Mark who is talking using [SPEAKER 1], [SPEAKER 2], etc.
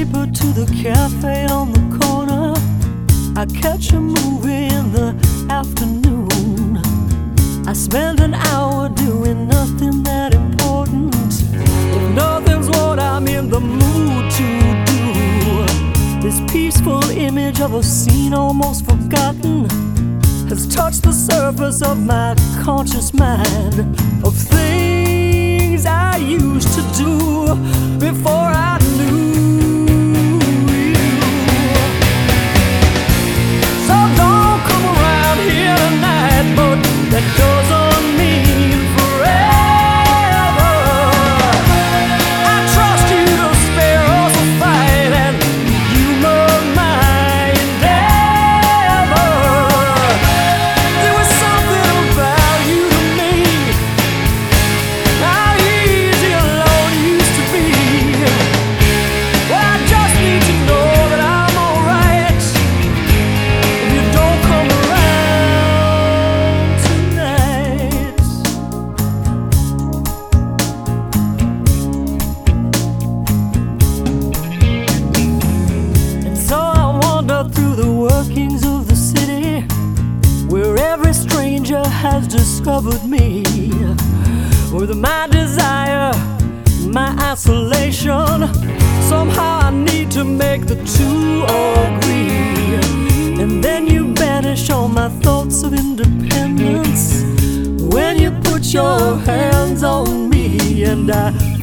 [SPEAKER 1] paper to the cafe on the corner. I catch a movie in the afternoon. I spend an hour doing nothing that important. If nothing's what I'm in the mood to do, this peaceful image of a scene almost forgotten has touched the surface of my conscious mind, of things I used to do before I knew you. So don't come around here tonight, but that doesn't mean forever. I trust you to spare us a fight, and you know my endeavor. There was something about you to me, how easy alone used to be. Well, I just need to know that I'm alright if you don't come around tonight. And so I wander through the workings of the city, where every stranger has discovered me, with my desire, my isolation. Somehow I need to make the two agree. And then you banish all my thoughts of independence when you put your hands on me, and I